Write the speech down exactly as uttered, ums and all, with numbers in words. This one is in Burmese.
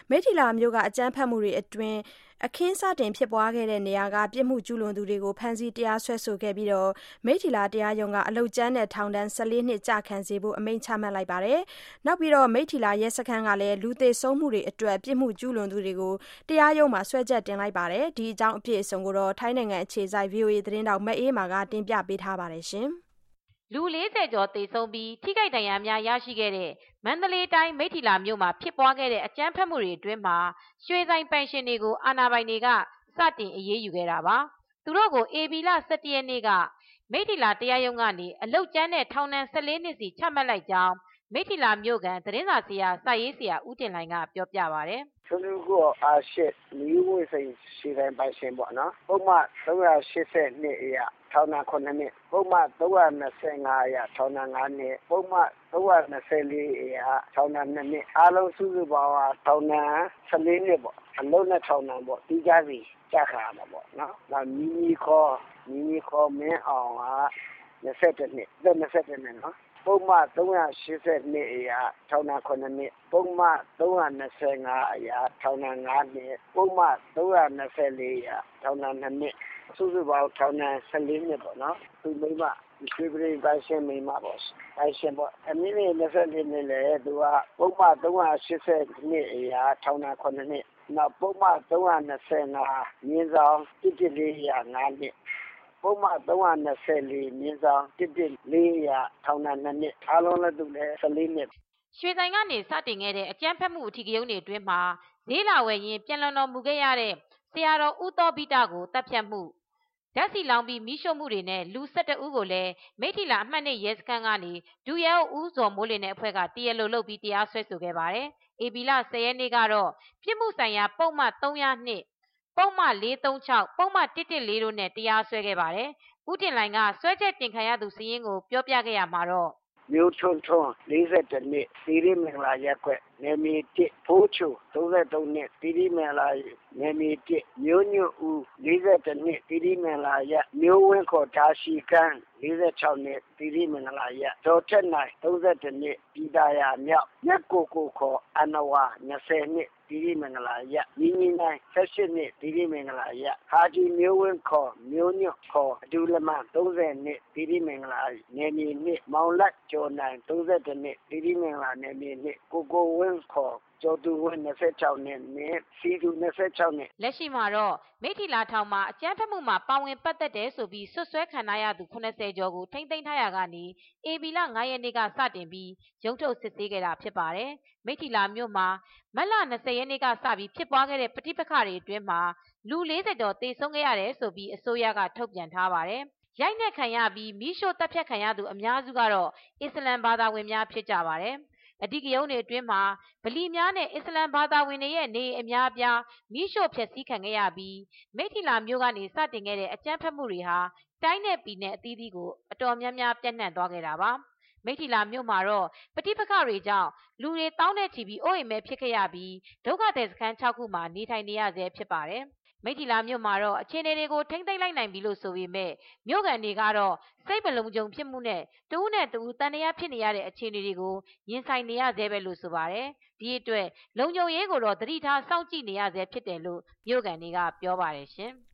မိတ္ထီလာမြို့ကအကြမ်းဖက်မှုတွေအတွင်းအခင်းစတင်ဖြစ်ပွားခဲ့တဲ့နေရာကပြစ်မှုကျူးလွန်သူတွေကိုဖမ်းဆီးတရားစွဲဆိုခဲ့ပြီးမိတ္ထီလာတရားရုံးကအလုပ်ကြမ်းနဲ့ထောင်ဒဏ်၁၄နှစ်ကျခံစေဖို့အမိန့်ချမှတ်လိုက်ပါတယ်။နောက်ပြီးတော့မိတ္ထီလာရဲစခန်းကလည်းလူသေဆုံးမှုတွေအတွက်ပြစ်မှုကျူးလွန်သူတွေကိုတရားရုံးမှာစွဲချက်တင်လိုက်ပါတယ်။ဒီအကြောင်းအပြည့်အစုံကိုတော့ထိုင်းနိုင်ငံအခြေစိုက် ဗွီအိုအေ သတင်းတောက်မအေးမာကတင်ပြပေးထားပါတယ်ရှင်။လူလေးဆယ်ကျော်သေဆုံးပြီးထိခိုက်ဒဏ်ရာများရရှိခဲ့တဲ့မန္တလေးတိုင်းမိတ္ထီလာမြို့မှာဖြစ်ပွားခဲ့တဲ့အကြမ်းဖက်မှုတွေအတွင်းမှာရွှေဆိုင်ပိုင်ရှင်တွေကိုအာဏာပိုင်တွေကစတင်အရေးယူခဲ့တာပါ။သူတို့ကိုဧပြီလ၁၁ရက်နေ့ကမိတ္ထီလာတရားရုံးကနေအလုပ်ကြမ်းနဲ့ထောင်ဒဏ်၁၄နှစ်စီချမှတ်လိုက်ကြောင်းမိတ္ထီလာမြို့ကသတင်းစာဆရာစာရေးဆရာဦးတင်လှိုင်ကပြောပြပါတယ်။သူတို့ကအားရှိမီးဝေးဆိုင်ရွှေဆိုင်ပိုင်ရှင်ပေါ့နော်။ပုံမှန်၃၈၂အရာထောင်ဒဏ်ခုနှစ်နှစ်ပုံမှန်၃၂၅အရာထောင်ဒဏ်၅နှစ်ပုံမှန်၃၂၄အရာထောင်ဒဏ်၂နှစ်အားလုံးစုစုပေါင်းထောင်ဒဏ်၁၄နှစ်ပေါ့အလုံးနဲ့ထောင်ဒဏ်ပေါ့ဒီကြစီကြခါမှာပေါ့နော်နောက်မီမီခေါ်မီမီခေါ်မင်းအောင်က၂၁နှစ်သက်၂၁နှစ်နော်ပုံမှန်၃၈၂အရာထောင်ဒဏ်ခုနှစ်နှစ်ပုံမှန်၃၂၅အရာထောင်ဒဏ်၅နှစ်ပုံမှန်၃၂၄အရာထောင်ဒဏ်၂နှစ်စုစုပေါင်းထောင်ဒဏ်၁၄နှစ်ပေါ့နော်သူမိမရွှေပြည်ပိုင်ရှင်မိမပေါ့ပိုင်ရှင်ပေါ့အမင်းလေး၂၄နှစ်လေသူကပုံမှန်၃၈၂အရာထောင်ဒဏ်ခုနှစ်နှစ်နောက်ပုံမှန်၃၂၅မြင်းဆောင်တစ်တစ်လေးအရာ၅နှစ်ပုံမှန်၃၂၄မြင်းဆောင်တစ်တစ်လေးအရာထောင်ဒဏ်၂နှစ်အားလုံးလည်းသူလည်း၁၄နှစ်ရွှေဆိုင်ကနေစတင်ခဲ့တဲ့အကြမ်းဖက်မှုအထီးကရုဏ်းတွေအတွင်းမှာဈေးလာဝယ်ရင်ပြန်လွန်တော်မူခဲ့ရတဲ့ဆရာတော်ဦးသောဘိတကိုတပ်ဖြတ်မှုဓာတ်ဆီလောင်ပြီးမီးရှို့မှုတွေနဲ့လူ၁၁ဦးကိုလည်းမိတ္ထီလာအမှတ်နှစ်ရဲစခန်းကနေဒုရဲအုပ်ဦးဇော်မိုးလင်းနဲ့အဖွဲ့ကတရားလိုလုပ်ပြီးတရားစွဲဆိုခဲ့ပါတယ်။ဧပြီလ၁၀ရက်နေ့ကတော့ပြစ်မှုဆိုင်ရာပုံမှန်၃၀၂ပုံမှန်၄၃၆ပုံမှန်၁၁၄တို့နဲ့တရားစွဲခဲ့ပါတယ်။ဦးတင်လှိုင်ကစွဲချက်တင်ခံရသူစည်ရင်းကိုပြောပြခဲ့ရမှာတော့မျိုးထွန်းထွန်း၄၁နှစ်သီရိမင်္ဂလာရက်ကွက်နယ်မြေတစ်ဖိုးချို၃၃နှစ်သီရိမင်္ဂလာနယ်မြေတစ်မျိုးညွတ်ဦး၄၁နှစ်သီရိမင်္ဂလာရက်မျိုးဝင်းခေါ်ဒါရှိကန်း၄၆နှစ်သီရိမင်္ဂလာရက်ဒေါ်ထက်နိုင်၃၁နှစ်ပြည်သာယာမြောက်မြတ်ကိုကိုခေါ်အနဝါ၂၀နှစ်သီရိမင်္ဂလာရက်ညီညီနိုင်၁၈နှစ်သီရိမင်္ဂလာရက်ဟာဒီမျိုးဝင်းခေါ်မျိုးညွတ်ခေါ်အဒူလမန်၃၀နှစ်သီရိမင်္ဂလာနယ်မြေနှစ်မောင်လက်ကျော်နိုင်၃၁နှစ်သီရိမင်္ဂလာနယ်မြေနှစ်ကိုကိုဝင်းခေါ်ကျော်သူဝင်း၂၆နှစ်နဲ့စီသူ၂၆နှစ်လက်ရှိမှာတော့မိထီလာထောင်မှာအကြမ်းဖက်မှုမှာပါဝင်ပတ်သက်တယ်ဆိုပြီးဆွဆွဲခံရသူ၇၀ကျော်ကိုထိမ့်သိမ်းထားရကနေဧပြီလ၅ရက်နေ့ကစတင်ပြီးရုံးထုတ်စစ်ဆေးခဲ့တာဖြစ်ပါတယ်။မိထီလာမြို့မှာမတ်လ၂၀ရက်နေ့ကစပြီးဖြစ်ပွားခဲ့တဲ့ပဋိပက္ခတွေအတွင်းမှာလူ၄၀ကျော်သေဆုံးခဲ့ရတယ်ဆိုပြီးအစိုးရကထုတ်ပြန်ထားပါတယ်။ရိုက်နှက်ခံရပြီးမီးရှို့တပ်ဖြတ်ခံရသူအများစုကတော့အစ္စလမ်ဘာသာဝင်များဖြစ်ကြပါတယ်။အဓိကရုဏ်းတွေအတွင်းမှာဗလီများနဲ့အစ္စလမ်ဘာသာဝင်တွေရဲ့နေအများအပြားမီးရှို့ဖျက်ဆီးခံခဲ့ရပြီးမိထီလာမြို့ကနေစတင်ခဲ့တဲ့အကြမ်းဖက်မှုတွေဟာတိုင်းနဲ့ပြည်နယ်အသီးသီးကိုအတော်များများပြန့်နှံ့သွားခဲ့တာပါ။မိထီလာမြို့မှာတော့ပဋိပက္ခတွေကြောင့်လူတွေတောင်းနဲ့ချီပြီးအိုးအိမ်မဲ့ဖြစ်ခဲ့ရပြီးဒုက္ခသည်စခန်း၆ခုမှာနေထိုင်နေရဆဲဖြစ်ပါတယ်။မိထီလာမြို့မှာတော့အခြေအနေတွေကိုထိမ့်သိမ်းလိုက်နိုင်ပြီလို့ဆိုပေမဲ့မြို့ကန်တွေကတော့စိတ်မလုံခြုံဖြစ်မှုနဲ့တဦးနဲ့တဦးတန်တရားဖြစ်နေရတဲ့အခြေအနေတွေကိုရင်ဆိုင်နေရဆဲပဲလို့ဆိုပါတယ်။ဒီအတွက်လုံခြုံရေးကိုတော့သတိထားစောင့်ကြည့်နေရဆဲဖြစ်တယ်လို့မြို့ကန်တွေကပြောပါတယ်ရှင်။